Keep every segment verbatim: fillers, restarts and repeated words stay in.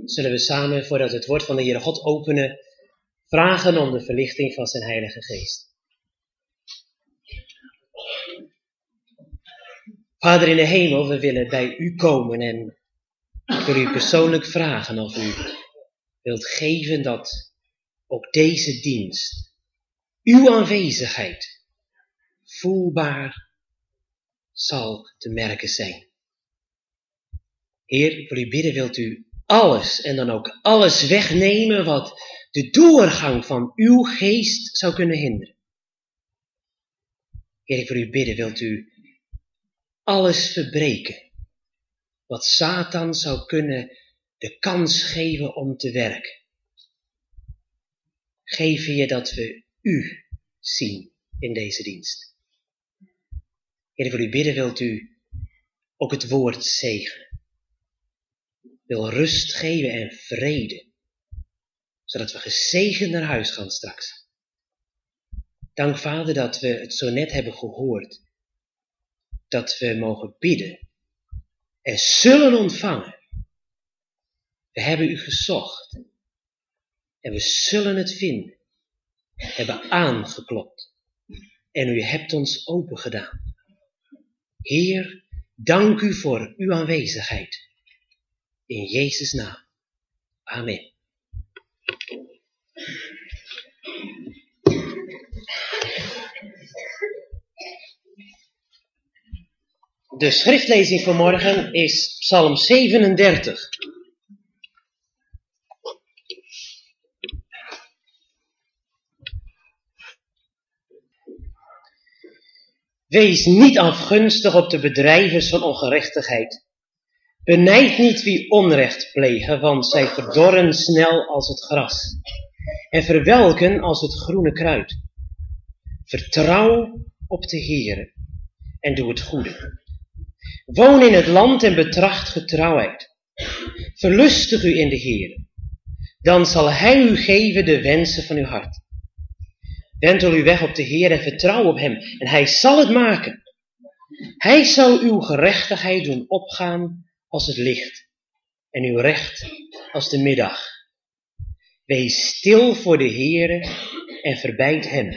zullen we samen, voordat we het woord van de Heere God openen, vragen om de verlichting van zijn Heilige Geest. Vader in de hemel, we willen bij u komen en ik wil u persoonlijk vragen of u wilt geven dat ook deze dienst, uw aanwezigheid, voelbaar zal te merken zijn. Heer, ik wil u bidden, wilt u alles en dan ook alles wegnemen wat de doorgang van uw geest zou kunnen hinderen. Heer, ik wil u bidden, wilt u alles verbreken wat Satan zou kunnen de kans geven om te werken. Geef je dat we u zien in deze dienst. Heer, ik wil u bidden, wilt u ook het woord zegenen. Wil rust geven en vrede, zodat we gezegend naar huis gaan straks. Dank Vader dat we het zo net hebben gehoord, dat we mogen bidden en zullen ontvangen. We hebben u gezocht en we zullen het vinden. We hebben aangeklopt en u hebt ons opengedaan. Heer, dank u voor uw aanwezigheid. In Jezus' naam. Amen. De schriftlezing van morgen is Psalm zevenendertig. Wees niet afgunstig op de bedrijvers van ongerechtigheid. Benijd niet wie onrecht plegen, want zij verdorren snel als het gras en verwelken als het groene kruid. Vertrouw op de Heere en doe het goede. Woon in het land en betracht getrouwheid. Verlustig u in de Heere. Dan zal Hij u geven de wensen van uw hart. Wentel uw weg op de Heer en vertrouw op Hem en Hij zal het maken. Hij zal uw gerechtigheid doen opgaan als het licht en uw recht als de middag. Wees stil voor de Heere en verbijd Hem.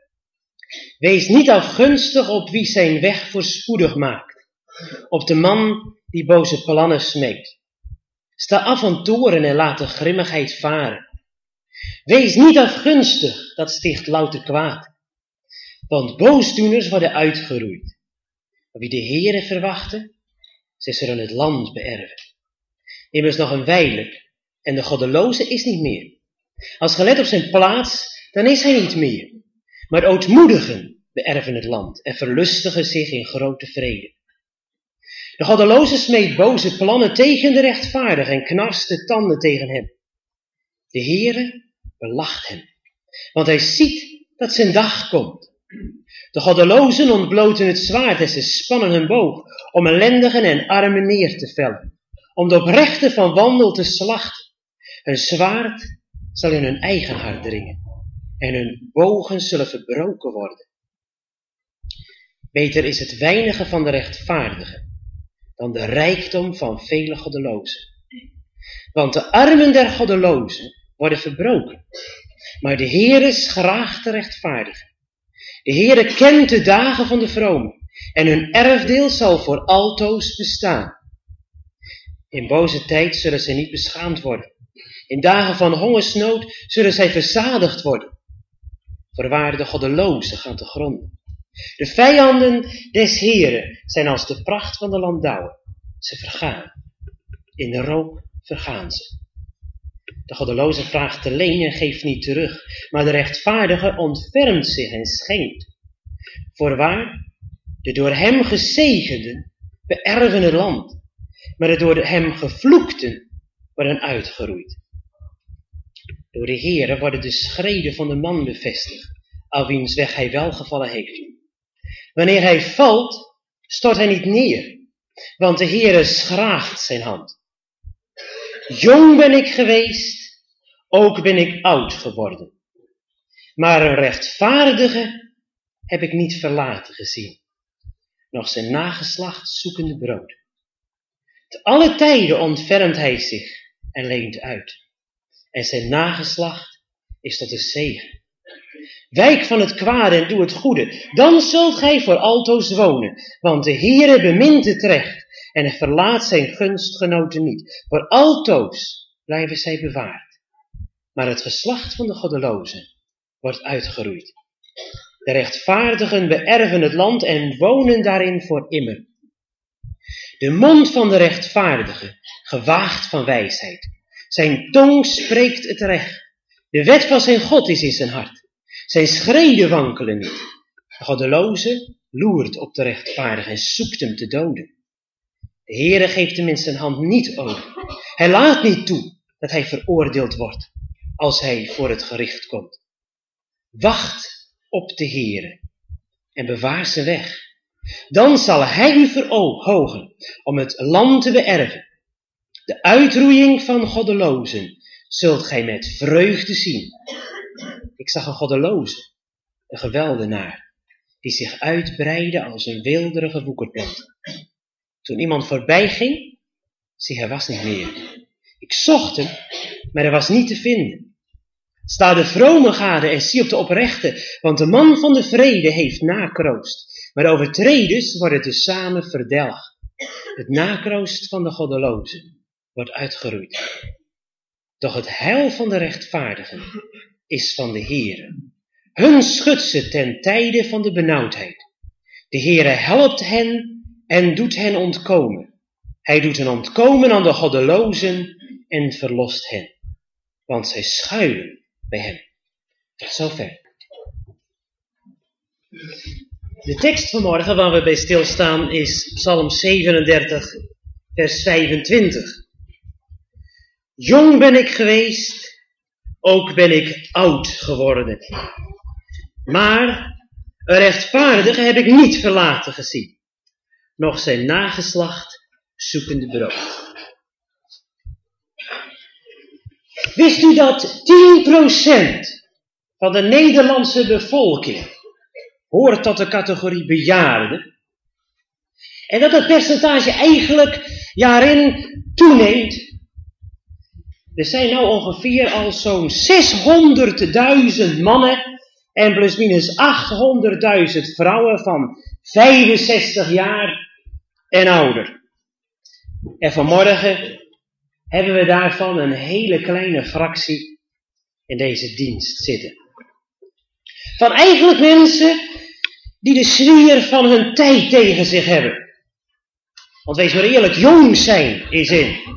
Wees niet afgunstig op wie zijn weg voorspoedig maakt, op de man die boze plannen smeekt. Sta af van toren en laat de grimmigheid varen. Wees niet afgunstig, dat sticht louter kwaad. Want boosdoeners worden uitgeroeid. Maar wie de Heere verwachten, zij zullen het land beërven. Immers nog een wijle, en de goddeloze is niet meer. Als gelet op zijn plaats, dan is hij niet meer. Maar de ootmoedigen beërven het land en verlustigen zich in grote vrede. De goddeloze smeet boze plannen tegen de rechtvaardige en knarst de tanden tegen hem. De Heere belacht hem, want hij ziet dat zijn dag komt. De goddelozen ontbloten het zwaard en ze spannen hun boog om ellendigen en armen neer te vellen, om de oprechten van wandel te slachten. Hun zwaard zal in hun eigen hart dringen en hun bogen zullen verbroken worden. Beter is het weinige van de rechtvaardigen dan de rijkdom van vele goddelozen. Want de armen der goddelozen worden verbroken, maar de Heere schraagt de rechtvaardigen. De Heere kent de dagen van de vromen en hun erfdeel zal voor altoos bestaan. In boze tijd zullen zij niet beschaamd worden. In dagen van hongersnood zullen zij verzadigd worden. Voorwaar de goddelozen gaan te gronden. De vijanden des Heeren zijn als de pracht van de landouwen. Ze vergaan. In de rook vergaan ze. De goddeloze vraagt te leen en geeft niet terug, maar de rechtvaardige ontfermt zich en schenkt. Voorwaar, de door hem gezegenden beërven het land, maar de door hem gevloekten worden uitgeroeid. Door de Heere worden de schreden van de man bevestigd, al wiens weg hij welgevallen heeft. Wanneer hij valt, stort hij niet neer, want de Heere schraagt zijn hand. Jong ben ik geweest, ook ben ik oud geworden. Maar een rechtvaardige heb ik niet verlaten gezien, nog zijn nageslacht zoekende brood. Te alle tijden ontfermt hij zich en leent uit. En zijn nageslacht is tot de zegen. Wijk van het kwade en doe het goede. Dan zult gij voor altoos wonen. Want de Heere bemint het recht. En hij verlaat zijn gunstgenoten niet. Voor altoos blijven zij bewaard. Maar het geslacht van de goddelozen wordt uitgeroeid. De rechtvaardigen beërven het land en wonen daarin voor immer. De mond van de rechtvaardige, gewaagd van wijsheid. Zijn tong spreekt het recht. De wet van zijn God is in zijn hart. Zijn schreden wankelen niet. De goddeloze loert op de rechtvaardige en zoekt hem te doden. De Heere geeft hem in zijn hand niet over. Hij laat niet toe dat hij veroordeeld wordt als hij voor het gericht komt. Wacht op de Heere en bewaar zijn weg. Dan zal hij u verhogen om het land te beërven. De uitroeiing van goddelozen zult gij met vreugde zien. Ik zag een goddeloze, een geweldenaar, die zich uitbreidde als een weelderige woekerplant. Toen iemand voorbij ging, zie, hij was niet meer. Ik zocht hem, maar hij was niet te vinden. Sta de vrome gade en zie op de oprechte, want de man van de vrede heeft nakroost. Maar de overtreders worden tezamen verdelgd. Het nakroost van de goddelozen wordt uitgeroeid. Doch het heil van de rechtvaardigen is van de Heere. Hun schudt ze ten tijde van de benauwdheid. De Heere helpt hen en doet hen ontkomen. Hij doet hen ontkomen aan de goddelozen en verlost hen. Want zij schuilen bij hem. Tot zover. De tekst vanmorgen waar we bij stilstaan is Psalm zevenendertig, vers vijfentwintig. Jong ben ik geweest, ook ben ik oud geworden. Maar een rechtvaardige heb ik niet verlaten gezien, noch zijn nageslacht zoekende brood. Wist u dat tien procent van de Nederlandse bevolking hoort tot de categorie bejaarden? En dat het percentage eigenlijk jaarin toeneemt. Er zijn nou ongeveer al zo'n zeshonderdduizend mannen en plusminus achthonderdduizend vrouwen van vijfenzestig jaar en ouder. En vanmorgen hebben we daarvan een hele kleine fractie in deze dienst zitten. Van eigenlijk mensen die de sfeer van hun tijd tegen zich hebben. Want wees maar eerlijk, jong zijn is in.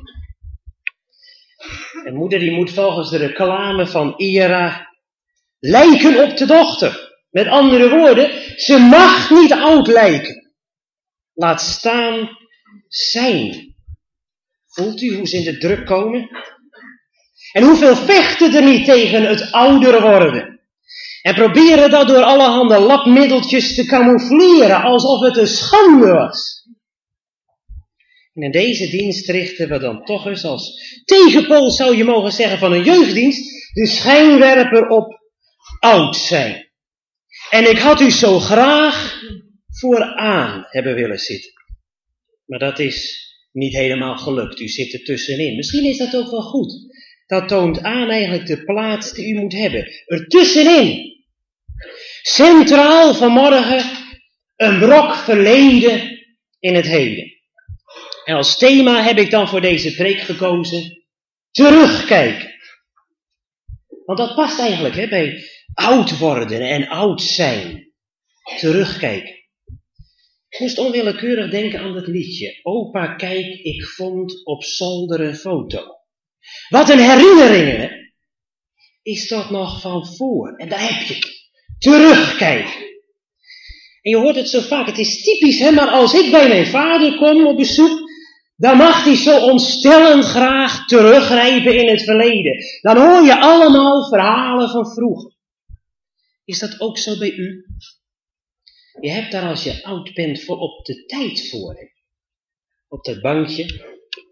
En moeder die moet volgens de reclame van Era lijken op de dochter. Met andere woorden, ze mag niet oud lijken. Laat staan zijn. Voelt u hoe ze in de druk komen? En hoeveel vechten er niet tegen het ouder worden? En proberen dat door allerhande labmiddeltjes te camoufleren, alsof het een schande was. En in deze dienst richten we dan toch eens als tegenpool, zou je mogen zeggen, van een jeugddienst, de schijnwerper op oud zijn. En ik had u zo graag vooraan hebben willen zitten. Maar dat is niet helemaal gelukt. U zit er tussenin. Misschien is dat ook wel goed. Dat toont aan eigenlijk de plaats die u moet hebben. Er tussenin. Centraal vanmorgen een brok verleden in het heden. En als thema heb ik dan voor deze preek gekozen, terugkijken. Want dat past eigenlijk hè, bij oud worden en oud zijn. Terugkijken. Ik moest onwillekeurig denken aan dat liedje. Opa, kijk, ik vond op zolder een foto. Wat een herinnering, hè? Is dat nog van voor? En daar heb je het. Terugkijken. En je hoort het zo vaak. Het is typisch, hè? Maar als ik bij mijn vader kom op bezoek, dan mag hij zo ontstellend graag teruggrijpen in het verleden. Dan hoor je allemaal verhalen van vroeger. Is dat ook zo bij u? Je hebt daar als je oud bent voor op de tijd voor. Hè? Op dat bankje.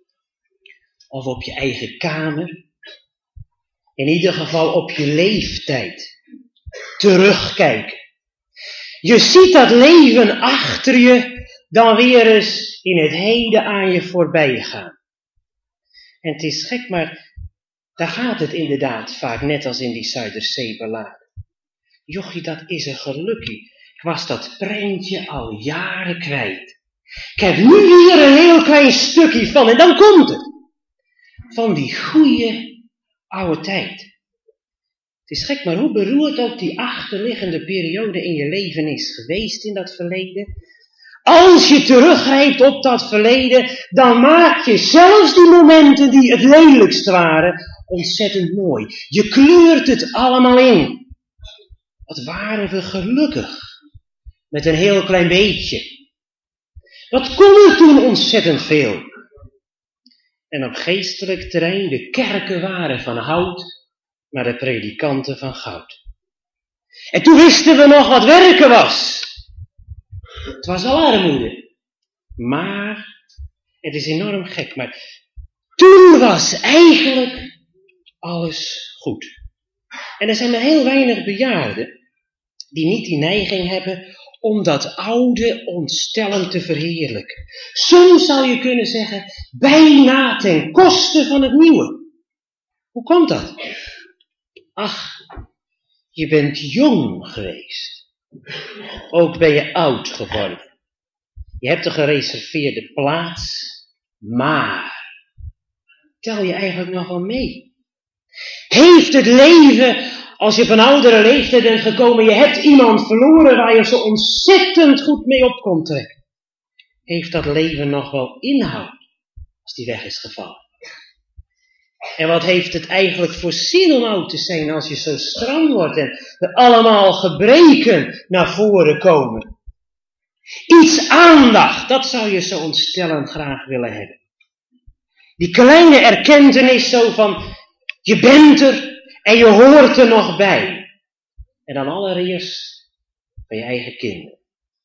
Of op je eigen kamer. In ieder geval op je leeftijd. Terugkijken. Je ziet dat leven achter je dan weer eens in het heden aan je voorbij gaan. En het is gek, maar daar gaat het inderdaad vaak net als in die Zuiderzeeballade. Jochie, dat is een gelukkie. Ik was dat prentje al jaren kwijt. Ik heb nu hier een heel klein stukje van en dan komt het. Van die goeie oude tijd. Het is gek, maar hoe beroerd ook die achterliggende periode in je leven is geweest in dat verleden. Als je teruggrijpt op dat verleden, dan maak je zelfs die momenten die het lelijkst waren ontzettend mooi. Je kleurt het allemaal in. Wat waren we gelukkig. Met een heel klein beetje. Wat kon er toen ontzettend veel. En op geestelijk terrein, de kerken waren van hout, maar de predikanten van goud. En toen wisten we nog wat werken was. Het was al armoede. Maar, het is enorm gek, maar toen was eigenlijk alles goed. En er zijn maar heel weinig bejaarden die niet die neiging hebben om dat oude ontstellend te verheerlijken. Soms zou je kunnen zeggen, bijna ten koste van het nieuwe. Hoe komt dat? Ach, je bent jong geweest. Ook ben je oud geworden. Je hebt een gereserveerde plaats, maar tel je eigenlijk nog wel mee? Heeft het leven, als je op een oudere leeftijd bent gekomen, je hebt iemand verloren waar je zo ontzettend goed mee op kon trekken. Heeft dat leven nog wel inhoud, als die weg is gevallen? En wat heeft het eigenlijk voor zin om oud te zijn als je zo stram wordt en er allemaal gebreken naar voren komen? Iets aandacht, dat zou je zo ontstellend graag willen hebben. Die kleine erkentenis zo van, je bent er en je hoort er nog bij. En dan allereerst van je eigen kinderen.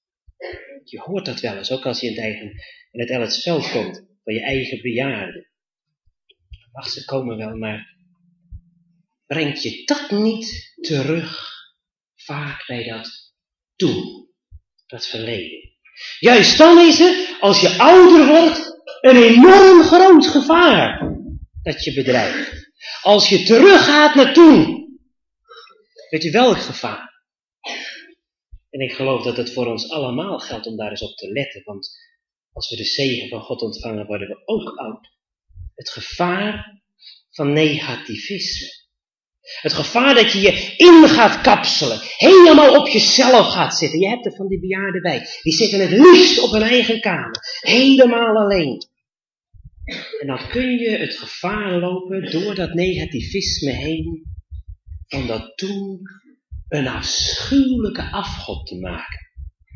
Je hoort dat wel eens, ook als je in het, eigen, in het Ellertsveld komt, van je eigen bejaarden. Ach, ze komen wel, maar brengt je dat niet terug vaak bij dat toen, dat verleden? Juist dan is het, als je ouder wordt, een enorm groot gevaar dat je bedreigt. Als je teruggaat naar toen, weet u welk gevaar? En ik geloof dat het voor ons allemaal geldt om daar eens op te letten, want als we de zegen van God ontvangen, worden we ook oud. Het gevaar van negativisme. Het gevaar dat je je in gaat kapselen. Helemaal op jezelf gaat zitten. Je hebt er van die bejaarden bij. Die zitten het liefst op hun eigen kamer. Helemaal alleen. En dan kun je het gevaar lopen door dat negativisme heen. Van dat toen een afschuwelijke afgod te maken.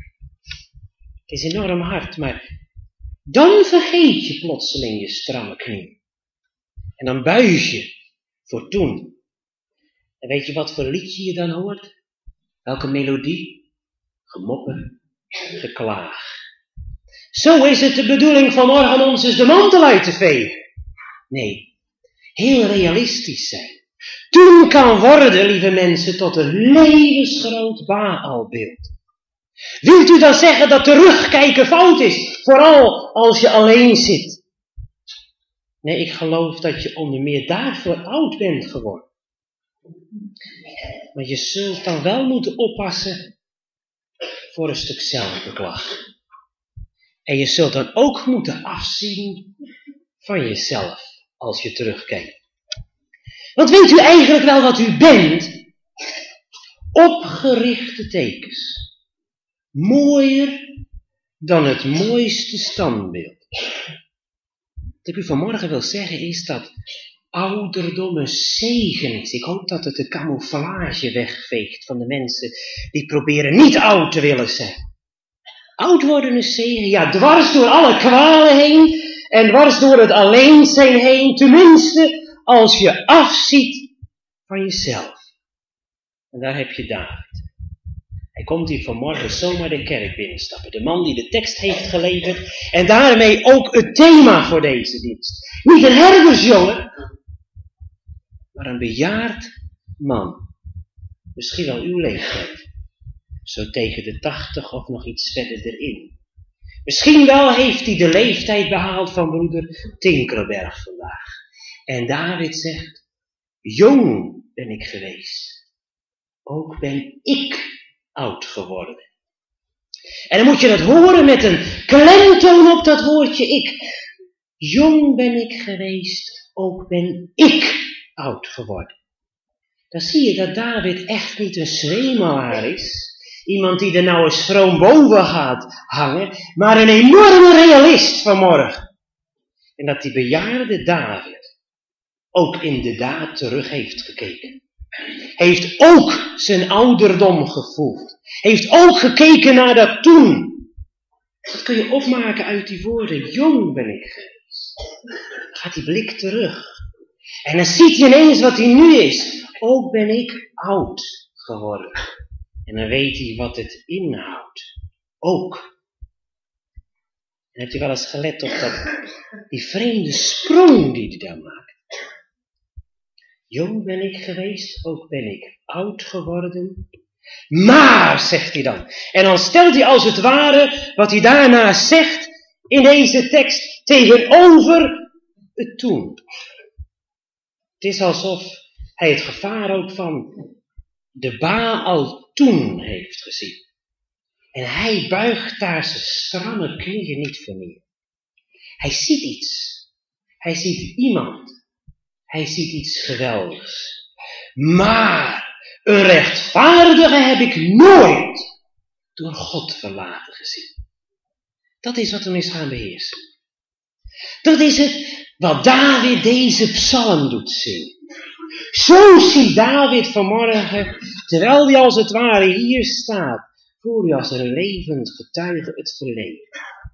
Het is enorm hard, maar dan vergeet je plotseling je stramme knie. En dan buig je voor toen. En weet je wat voor liedje je dan hoort? Welke melodie? Gemopper, geklaag. Zo is het de bedoeling vanmorgen om ons eens de mantel uit te vegen. Nee, heel realistisch zijn. Toen kan worden, lieve mensen, tot een levensgroot Baalbeeld. Wilt u dan zeggen dat terugkijken fout is? Vooral als je alleen zit. Nee, ik geloof dat je onder meer daarvoor oud bent geworden. Maar je zult dan wel moeten oppassen voor een stuk zelfbeklag. En je zult dan ook moeten afzien van jezelf als je terugkijkt. Want weet u eigenlijk wel wat u bent? Opgerichte tekens. Mooier dan het mooiste standbeeld. Wat ik u vanmorgen wil zeggen is dat ouderdom een zegen is. Ik hoop dat het de camouflage wegveegt van de mensen die proberen niet oud te willen zijn. Oud worden is zegen, ja, dwars door alle kwalen heen en dwars door het alleen zijn heen, tenminste als je afziet van jezelf. En daar heb je David. Hij komt hier vanmorgen zomaar de kerk binnenstappen. De man die de tekst heeft geleverd en daarmee ook het thema voor deze dienst. Niet een herdersjongen, maar een bejaard man. Misschien wel uw leeftijd. Zo tegen de tachtig of nog iets verder erin. Misschien wel heeft hij de leeftijd behaald van broeder Tinkelberg vandaag. En David zegt, jong ben ik geweest. Ook ben ik oud geworden. En dan moet je dat horen met een klemtoon op dat woordje ik. Jong ben ik geweest, ook ben ik oud geworden. Dan zie je dat David echt niet een zwemelaar is. Iemand die er nou eens vroom boven gaat hangen. Maar een enorme realist vanmorgen. En dat die bejaarde David ook inderdaad terug heeft gekeken. Heeft ook zijn ouderdom gevoeld. Heeft ook gekeken naar dat toen. Dat kun je opmaken uit die woorden. Jong ben ik geweest. Dan gaat die blik terug. En dan ziet hij ineens wat hij nu is. Ook ben ik oud geworden. En dan weet hij wat het inhoudt. Ook. En heb je wel eens gelet op dat, die vreemde sprong die hij daar maakt. Jong ben ik geweest, ook ben ik oud geworden. Maar, zegt hij dan. En dan stelt hij als het ware wat hij daarna zegt in deze tekst tegenover het toen. Het is alsof hij het gevaar ook van de Baal toen heeft gezien. En hij buigt daar zijn stramme knieën niet voor neer. Hij ziet iets. Hij ziet iemand. Hij ziet iets geweldigs. Maar een rechtvaardige heb ik nooit door God verlaten gezien. Dat is wat hem is gaan beheersen. Dat is het wat David deze psalm doet zingen. Zo ziet David vanmorgen, terwijl hij als het ware hier staat, voor u als een levend getuige het verleden.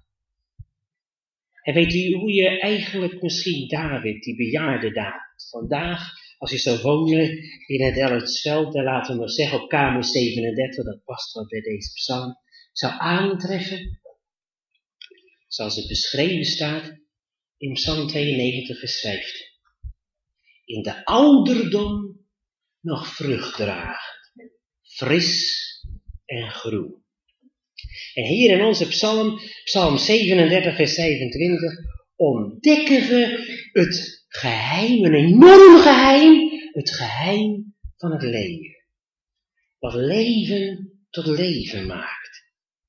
En weet u hoe je eigenlijk misschien David, die bejaarde David, vandaag, als je zou wonen in het Ellertsveld, en laten we maar zeggen op kamer zevenendertig, dat past wat bij deze psalm, zou aantreffen, zoals het beschreven staat in psalm tweeënnegentig vers vijftien. In de ouderdom nog vrucht draagt, fris en groen. En hier in onze psalm, psalm zevenendertig vers zevenentwintig, ontdekken we het geheim, een enorm geheim, het geheim van het leven. Wat leven tot leven maakt.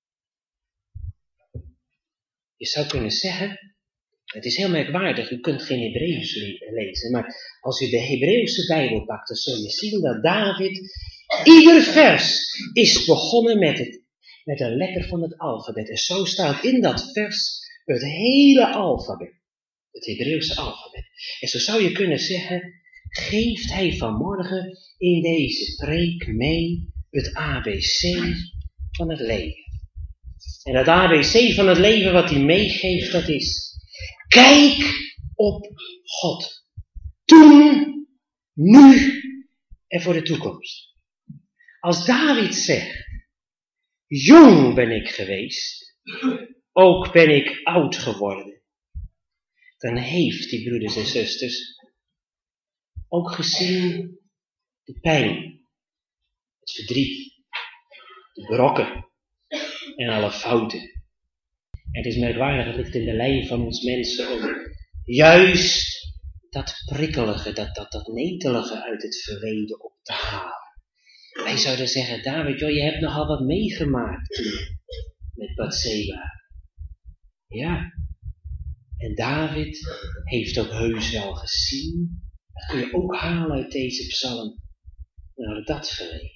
Je zou kunnen zeggen, het is heel merkwaardig, u kunt geen Hebreeuws lezen, maar als u de Hebreeuwse Bijbel pakt, dan zul je zien dat David, ieder vers is begonnen met, het, met een letter van het alfabet. En zo staat in dat vers het hele alfabet, het Hebreeuwse alfabet. En zo zou je kunnen zeggen, geeft hij vanmorgen in deze preek mee het A B C van het leven. En dat A B C van het leven wat hij meegeeft, dat is: kijk op God. Toen, nu en voor de toekomst. Als David zegt, jong ben ik geweest, ook ben ik oud geworden. Dan heeft die broeders en zusters ook gezien de pijn, het verdriet, de brokken en alle fouten. En het is merkwaardig, het ligt in de lijn van ons mensen om juist dat prikkelige, dat, dat, dat netelige uit het verleden op te halen. Wij zouden zeggen, David, joh, je hebt nogal wat meegemaakt toen met Batseba. Ja, en David heeft ook heus wel gezien, dat kun je ook halen uit deze psalm, naar dat verleden.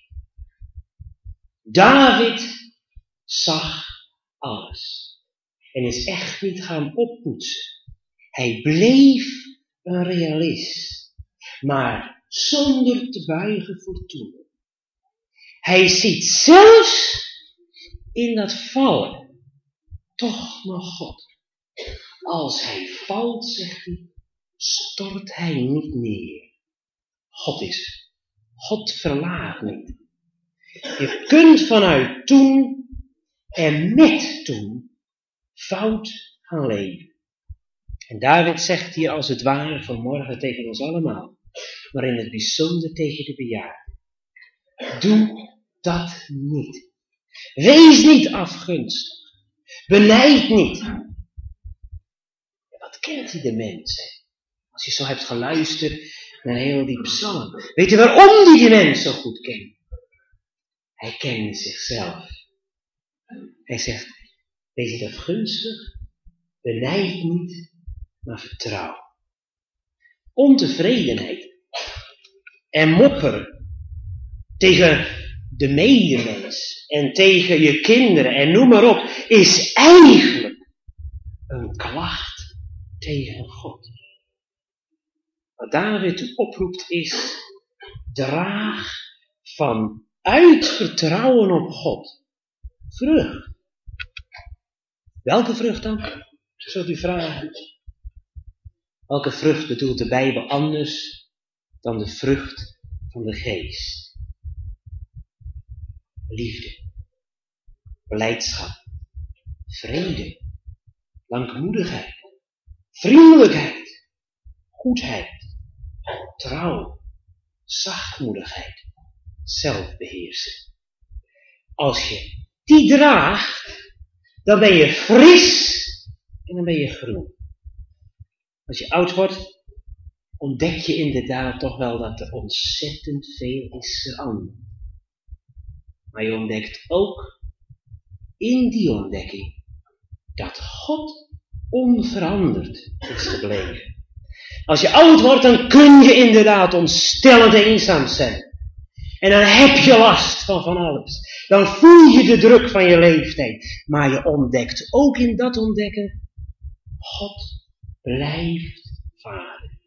David zag alles. En is echt niet gaan oppoetsen. Hij bleef een realist. Maar zonder te buigen voor toen. Hij ziet zelfs in dat vallen toch nog God. Als hij valt, zegt hij, stort hij niet neer. God is. God verlaat niet. Je kunt vanuit toen en met toen fout gaan leven. En David zegt hier als het ware vanmorgen tegen ons allemaal, maar in het bijzonder tegen de bejaarden. Doe dat niet. Wees niet afgunstig. Benijd niet. En wat kent hij de mensen? Als je zo hebt geluisterd naar heel die psalm. Weet je waarom die die mens zo goed kent? Hij kende zichzelf. Hij zegt, wees niet afgunstig, benijd niet, maar vertrouw. Ontevredenheid en mopperen tegen de medemens en tegen je kinderen en noem maar op, is eigenlijk een klacht tegen God. Wat David u oproept is, draag vanuit vertrouwen op God vrucht. Welke vrucht dan? Zult u vragen. Welke vrucht bedoelt de Bijbel anders dan de vrucht van de geest? Liefde, blijdschap, vrede, langmoedigheid, vriendelijkheid, goedheid, trouw, zachtmoedigheid, zelfbeheersing. Als je die draagt, dan ben je fris en dan ben je groen. Als je oud wordt, ontdek je inderdaad toch wel dat er ontzettend veel is veranderd. Maar je ontdekt ook in die ontdekking dat God onveranderd is gebleven. Als je oud wordt, dan kun je inderdaad ontstellend eenzaam zijn. En dan heb je last van van alles. Dan voel je de druk van je leeftijd. Maar je ontdekt ook in dat ontdekken, God blijft vader.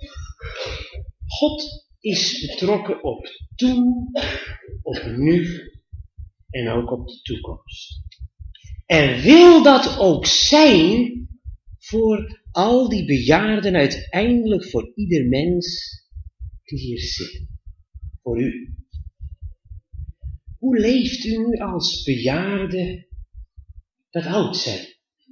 God is betrokken op toen, op nu en ook op de toekomst. En wil dat ook zijn voor al die bejaarden, uiteindelijk voor ieder mens die hier zit. Voor u. Hoe leeft u nu als bejaarde dat oud zijn?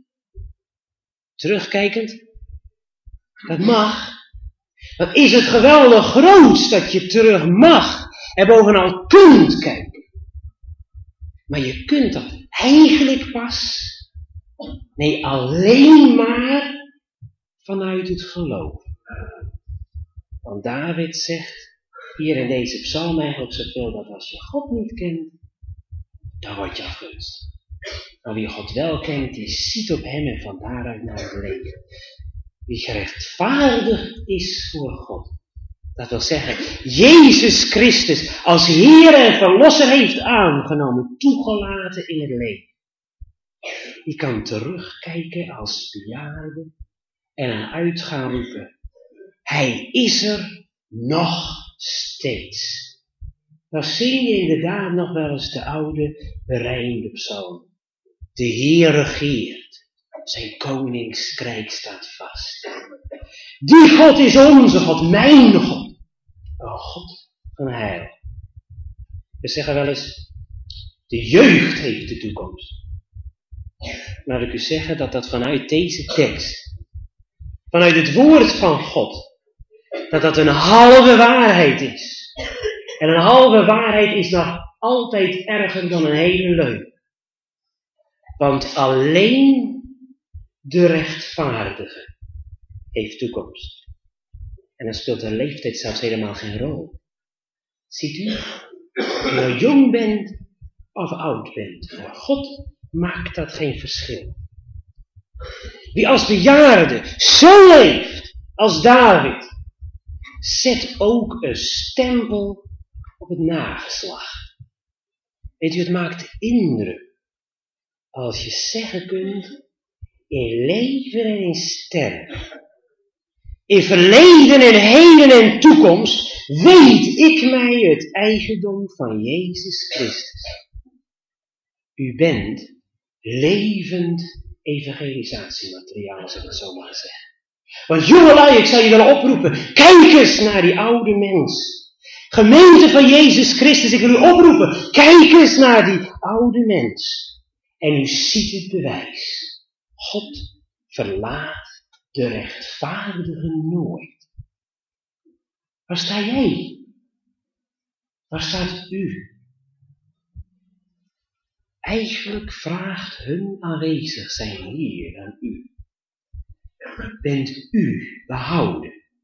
Terugkijkend? Dat mag. Wat is het geweldig groots dat je terug mag en bovenal kunt kijken. Maar je kunt dat eigenlijk pas, nee alleen maar vanuit het geloof. Want David zegt hier in deze psalm eigenlijk zoveel dat als je God niet kent, dan word je afgunstig. Maar wie God wel kent, die ziet op hem en van daaruit naar het leven. Wie gerechtvaardigd is voor God. Dat wil zeggen, Jezus Christus als Heer en Verlosser heeft aangenomen, toegelaten in het leven. Die kan terugkijken als bejaarde en een uit gaan roepen. Hij is er nog steeds. Dan zing je inderdaad nog wel eens de oude berijmde psalm. De Heer regeert, zijn koningskrijk staat vast. Die God is onze God, mijn God. Een God van heil. We zeggen wel eens, de jeugd heeft de toekomst. Laat ik u zeggen dat dat vanuit deze tekst, vanuit het woord van God, dat dat een halve waarheid is. En een halve waarheid is nog altijd erger dan een hele leugen. Want alleen de rechtvaardige heeft toekomst. En dan speelt de leeftijd zelfs helemaal geen rol. Ziet u, of je nou jong bent of oud bent, voor God maakt dat geen verschil. Wie als bejaarde zo leeft als David, zet ook een stempel op het nageslacht. Weet u, het maakt indruk als je zeggen kunt, in leven en in sterven, in verleden en heden en toekomst, weet ik mij het eigendom van Jezus Christus. U bent levend evangelisatiemateriaal, als ik het zo mag zeggen. Want jongelui, ik zal je wel oproepen, kijk eens naar die oude mens. Gemeente van Jezus Christus, ik wil u oproepen, kijk eens naar die oude mens. En u ziet het bewijs. God verlaat de rechtvaardige nooit. Waar sta jij? Waar staat u? Eigenlijk vraagt hun aanwezig zijn hier aan u. Bent u behouden?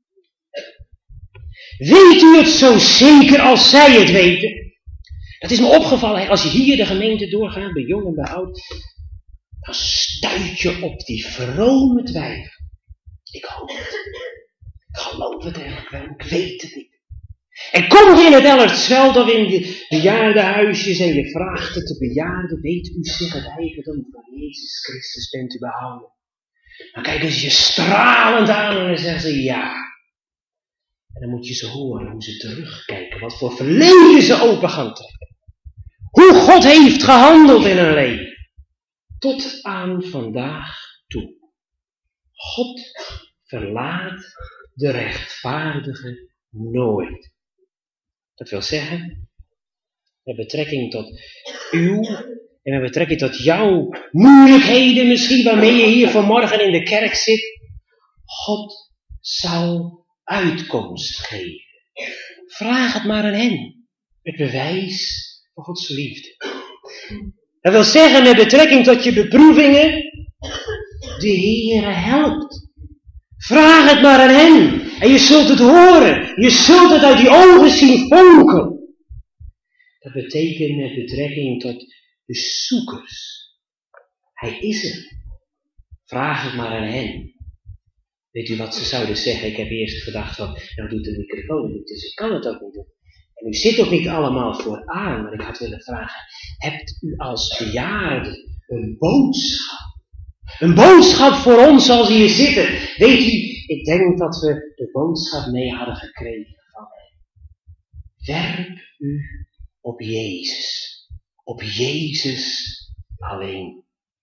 Weet u het zo zeker als zij het weten? Dat is me opgevallen. Als je hier de gemeente doorgaat, bij jong en bij oud, dan stuit je op die vrome twijfel. Ik hoop het. Ik geloof het eigenlijk wel. Ik weet het niet. En kom je in het Ellertsveld of in de bejaardenhuisjes en je vraagt het de bejaarden, weet u zich het eigendom van Jezus Christus bent u behouden? Dan kijken ze je stralend aan en dan zeggen ze ja. En dan moet je ze horen hoe ze terugkijken, wat voor verleden ze open gaan trekken. Hoe God heeft gehandeld in hun leven. Tot aan vandaag toe. God verlaat de rechtvaardige nooit. Dat wil zeggen, met betrekking tot uw en met betrekking tot jouw moeilijkheden misschien waarmee je hier vanmorgen in de kerk zit. God zal uitkomst geven. Vraag het maar aan hem. Het bewijs van Gods liefde. Dat wil zeggen, met betrekking tot je beproevingen, de Heere helpt. Vraag het maar aan hem. En je zult het horen. Je zult het uit die ogen zien fonkelen. Dat betekent met betrekking tot de zoekers. Hij is er. Vraag het maar aan hen. Weet u wat ze zouden zeggen? Ik heb eerst gedacht van, nou doet de microfoon niet, dus ik kan het ook niet doen. En u zit ook niet allemaal vooraan, maar ik had willen vragen, hebt u als bejaarde een boodschap? Een boodschap voor ons zoals hier zitten. Weet u, ik denk dat we de boodschap mee hadden gekregen van hem. Werp u op Jezus. Op Jezus alleen.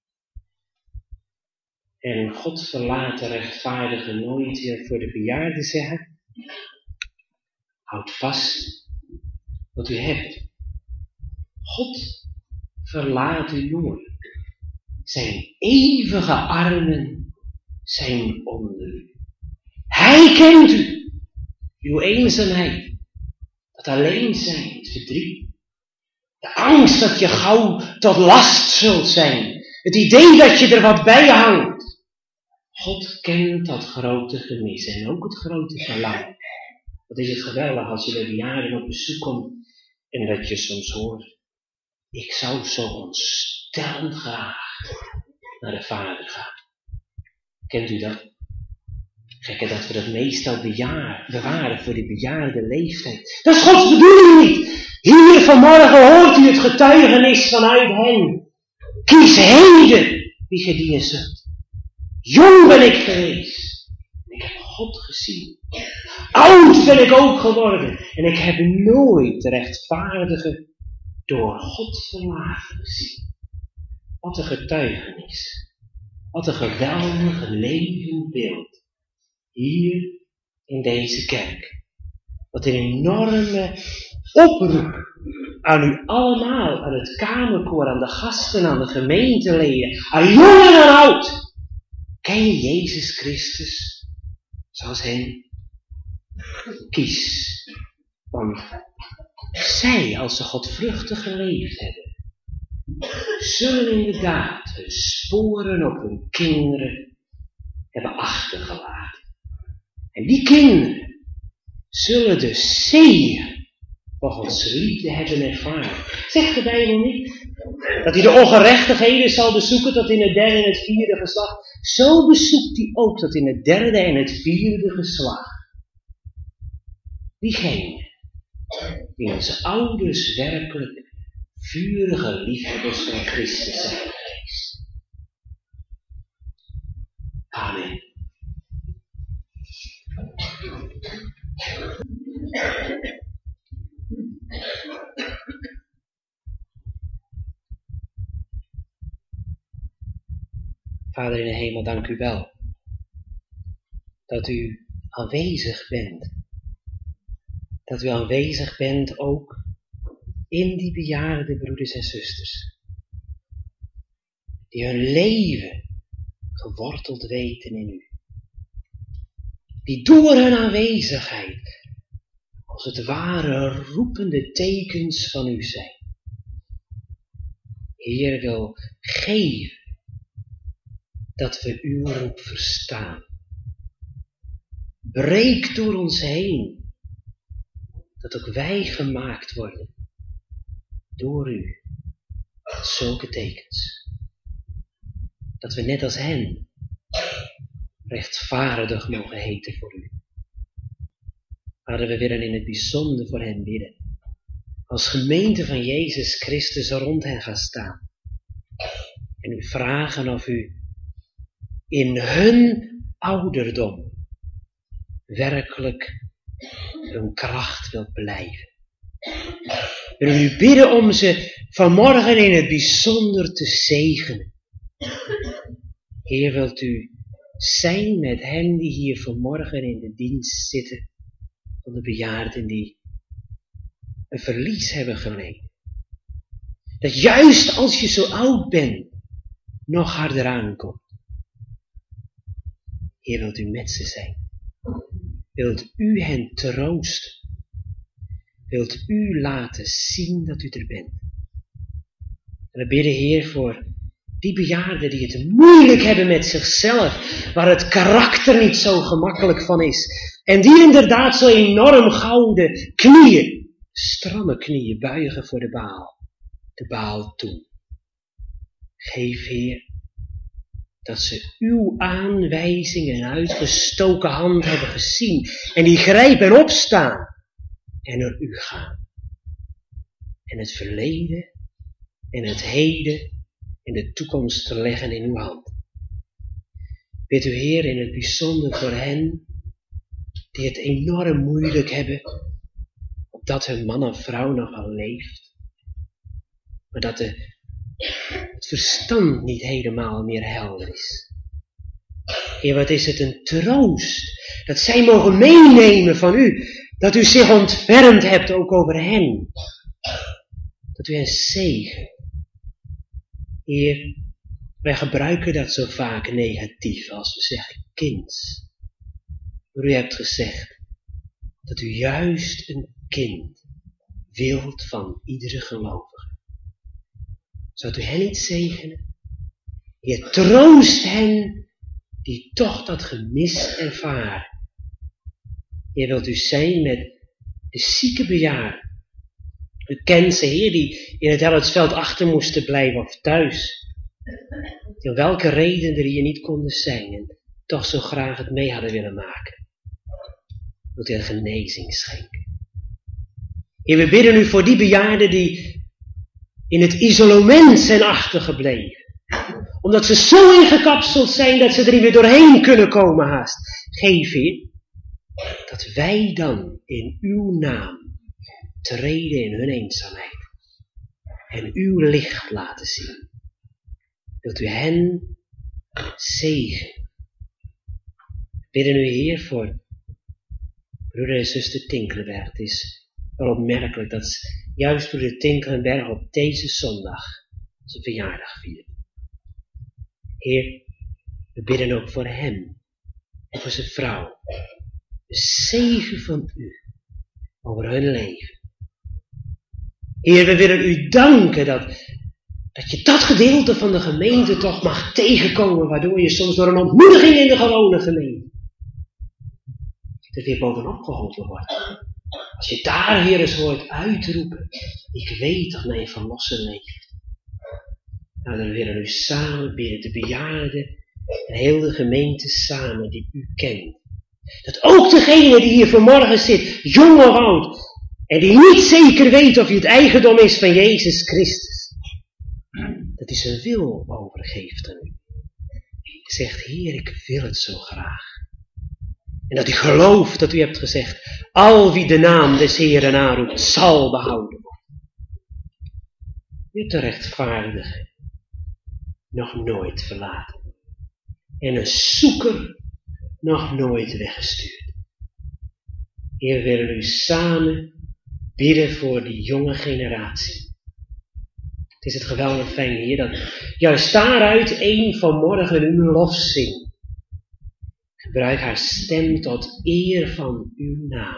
En God verlaat de rechtvaardige nooit, weer voor de bejaarden zeggen. Houd vast wat u hebt. God verlaat u nooit. Zijn eeuwige armen zijn onder u. Hij kent u. Uw eenzaamheid. Dat alleen zijn, het verdriet. De angst dat je gauw tot last zult zijn. Het idee dat je er wat bij hangt. God kent dat grote gemis en ook het grote verlangen. Wat is het geweldig als je bij bejaarden op bezoek komt en dat je soms hoort. Ik zou zo ontstellend graag naar de Vader gaan. Kent u dat? Gekke dat we dat meestal bejaar, bewaren voor die bejaarde leeftijd. Dat is Gods bedoeling niet. Hier vanmorgen hoort u het getuigenis vanuit hen. Kies heden wie je dienen zult. Jong ben ik geweest. En ik heb God gezien. Oud ben ik ook geworden. En ik heb nooit de rechtvaardige door God verlaten gezien. Wat een getuigenis. Wat een geweldig levend beeld. Hier in deze kerk. Wat een enorme oproep aan u allemaal, aan het kamerkoor, aan de gasten, aan de gemeenteleden, aan jong en aan oud. Ken je Jezus Christus zoals hen? Kies. Want zij, als ze godvruchtig geleefd hebben, zullen inderdaad hun sporen op hun kinderen hebben achtergelaten. En die kinderen zullen de zegen van Gods liefde hebben ervaren. Zegt de Bijbel niet dat hij de ongerechtigheden zal bezoeken tot in het derde en het vierde geslacht. Zo bezoekt hij ook tot in het derde en het vierde geslacht. Diegenen die onze ouders werkelijk vurige liefhebbers van Christus zijn geweest. Amen. Vader in de hemel, dank u wel dat u aanwezig bent. Dat u aanwezig bent ook in die bejaarde broeders en zusters. Die hun leven geworteld weten in u. Die door hun aanwezigheid als het ware roepende tekens van u zijn. Heer, wil geven dat we uw roep verstaan. Breek door ons heen dat ook wij gemaakt worden door u met zulke tekens. Dat we net als hen rechtvaardig mogen heten voor u. Vader, we willen in het bijzonder voor hen bidden. Als gemeente van Jezus Christus rond hen gaan staan. En u vragen of u in hun ouderdom werkelijk hun kracht wilt blijven. We willen u bidden om ze vanmorgen in het bijzonder te zegenen. Heer, wilt u zijn met hen die hier vanmorgen in de dienst zitten, van de bejaarden die een verlies hebben geleden. Dat juist als je zo oud bent, nog harder aankomt. Heer, wilt u met ze zijn. Wilt u hen troosten. Wilt u laten zien dat u er bent. En we bidden, Heer, voor die bejaarden die het moeilijk hebben met zichzelf, waar het karakter niet zo gemakkelijk van is. En die inderdaad zo enorm gouden knieën, stramme knieën buigen voor de Baal. De Baal toe. Geef, Heer, dat ze uw aanwijzingen en uitgestoken hand hebben gezien. En die grijpen en opstaan. En naar u gaan. En het verleden en het heden en de toekomst te leggen in uw hand. Bid u, Heer, in het bijzonder voor hen die het enorm moeilijk hebben, opdat hun man of vrouw nog wel leeft, maar dat de, het verstand niet helemaal meer helder is. Heer, wat is het een troost dat zij mogen meenemen van u, dat u zich ontfermd hebt ook over hen, dat u hen zegent. Heer, wij gebruiken dat zo vaak negatief als we zeggen kind. Maar u hebt gezegd dat u juist een kind wilt van iedere gelovige. Zou u hen niet zegenen? Heer, troost hen die toch dat gemis ervaren. Heer, wilt u zijn met de zieke bejaarden. U kent ze, Heer, die in het Hellersveld achter moesten blijven of thuis. Die om welke reden er hier niet konden zijn en toch zo graag het mee hadden willen maken. Wilt u een genezing schenken. Heer, we bidden u voor die bejaarden die in het isolement zijn achtergebleven. Omdat ze zo ingekapseld zijn dat ze er niet meer doorheen kunnen komen haast. Geef, Heer, dat wij dan in uw naam treden in hun eenzaamheid. En uw licht laten zien. Wilt u hen zegenen. We bidden u, Heer, voor broeder en zuster Tinkelenberg. Het is wel opmerkelijk dat juist broeder Tinkelenberg op deze zondag zijn verjaardag viert. Heer, we bidden ook voor hem en voor zijn vrouw. De zegen van u over hun leven. Heer, we willen u danken dat, dat je dat gedeelte van de gemeente toch mag tegenkomen, waardoor je soms door een ontmoediging in de gewone gemeente er weer bovenop geholpen wordt. Als je daar, Heer, eens hoort uitroepen, ik weet dat mijn verlosser leeft. Nou, dan willen we u samen bidden, de bejaarden en heel de gemeente samen die u kent. Dat ook degene die hier vanmorgen zit, jong of oud, en die niet zeker weet of hij het eigendom is van Jezus Christus, dat hij zijn wil overgeeft aan u. Zegt, Heer, ik wil het zo graag. En dat u gelooft dat u hebt gezegd, al wie de naam des Heeren aanroept, zal behouden worden. U hebt de rechtvaardige nog nooit verlaten. En een zoeker nog nooit weggestuurd. Heer, we willen u samen bidden voor die jonge generatie. Het is het geweldig fijn, Heer, dat juist daaruit een vanmorgen uw lof zingt. Gebruik haar stem tot eer van uw naam.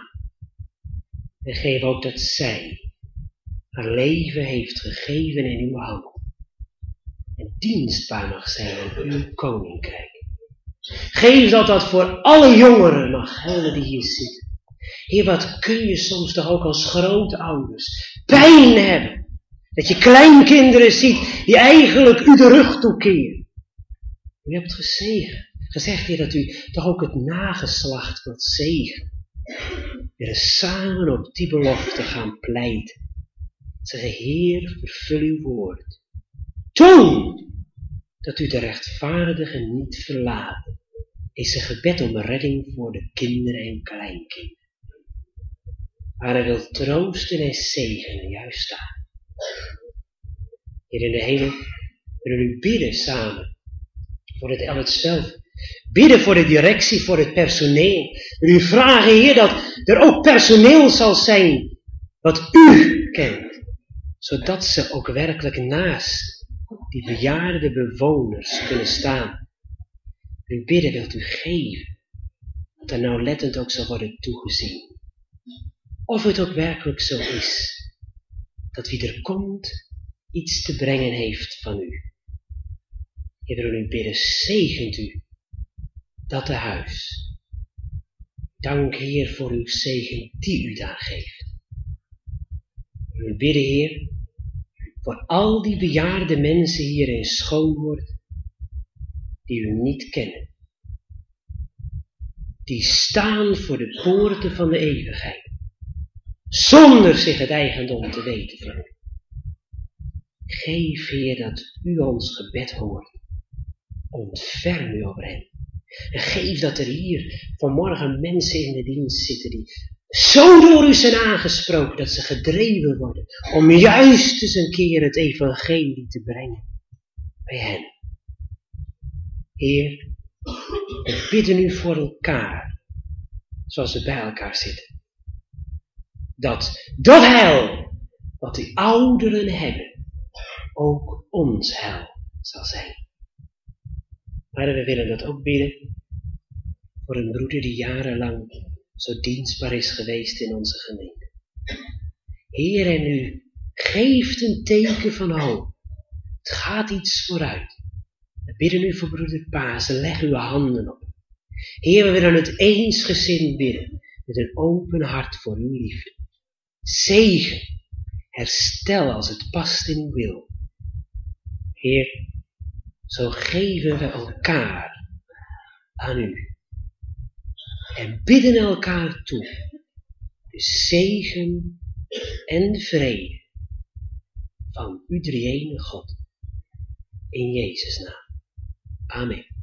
En geef ook dat zij haar leven heeft gegeven in uw hand. En dienstbaar mag zijn aan uw koninkrijk. Geef dat dat voor alle jongeren mag gelden die hier zitten. Heer, wat kun je soms toch ook als grootouders pijn hebben. Dat je kleinkinderen ziet die eigenlijk u de rug toekeren. U hebt gezegend, gezegd, Heer, dat u toch ook het nageslacht wilt zegenen. Weer samen op die belofte gaan pleiten. Zeggen, Heer, vervul uw woord. Toon dat u de rechtvaardigen niet verlaat. Is een gebed om redding voor de kinderen en kleinkinderen. Waar hij wil troosten en zegenen, juist daar. Hier in de hemel willen we u bidden samen. Voor het Elfsveld. Bidden voor de directie, voor het personeel. En u vragen, Heer, dat er ook personeel zal zijn wat u kent. Zodat ze ook werkelijk naast die bejaarde bewoners kunnen staan. U bidden wilt u geven. Dat er nauwlettend ook zal worden toegezien. Of het ook werkelijk zo is. Dat wie er komt iets te brengen heeft van u. Heer, wil u bidden, zegent u dat te huis. Dank, Heer, voor uw zegen die u daar geeft. We bidden, Heer, voor al die bejaarde mensen hier in Schoonhoord, die u niet kennen. Die staan voor de poorten van de eeuwigheid, zonder zich het eigendom te weten van u. Geef, Heer, dat u ons gebed hoort. Ontferm u over hen. En geef dat er hier vanmorgen mensen in de dienst zitten die zo door u zijn aangesproken dat ze gedreven worden om juist eens een keer het evangelie te brengen bij hen. Heer, we bidden u voor elkaar, zoals we bij elkaar zitten. Dat dat heil wat die ouderen hebben, ook ons heil zal zijn. Maar we willen dat ook bidden voor een broeder die jarenlang zo dienstbaar is geweest in onze gemeente. Heer, en u geeft een teken van hoop. Het gaat iets vooruit. We bidden u voor broeder Pasen, leg uw handen op. Heer, we willen het eensgezind bidden, met een open hart voor uw liefde. Zegen, herstel als het past in uw wil. Heer, zo geven we elkaar aan u. En bidden elkaar toe. De zegen en vrede van uw drie-enige God. In Jezus' naam. Amen.